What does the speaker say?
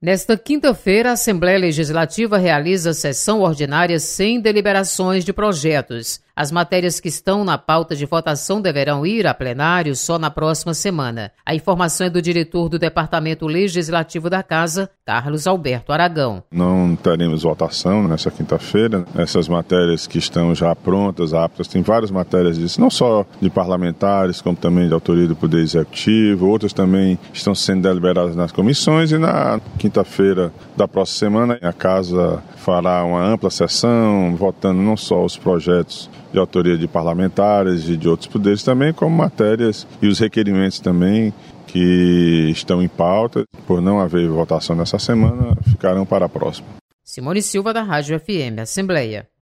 Nesta quinta-feira, a Assembleia Legislativa realiza sessão ordinária sem deliberações de projetos. As matérias que estão na pauta de votação deverão ir a plenário só na próxima semana. A informação é do diretor do Departamento Legislativo da Casa, Carlos Alberto Aragão. Não teremos votação nessa quinta-feira. Essas matérias que estão já prontas, aptas, tem várias matérias disso, não só de parlamentares, como também de autoria do Poder Executivo. Outras também estão sendo deliberadas nas comissões e na quinta-feira da próxima semana a Casa fará uma ampla sessão, votando não só os projetos de autoria de parlamentares e de outros poderes também, como matérias e os requerimentos também que estão em pauta. Por não haver votação nessa semana, ficarão para a próxima. Simone Silva, da Rádio FM Assembleia.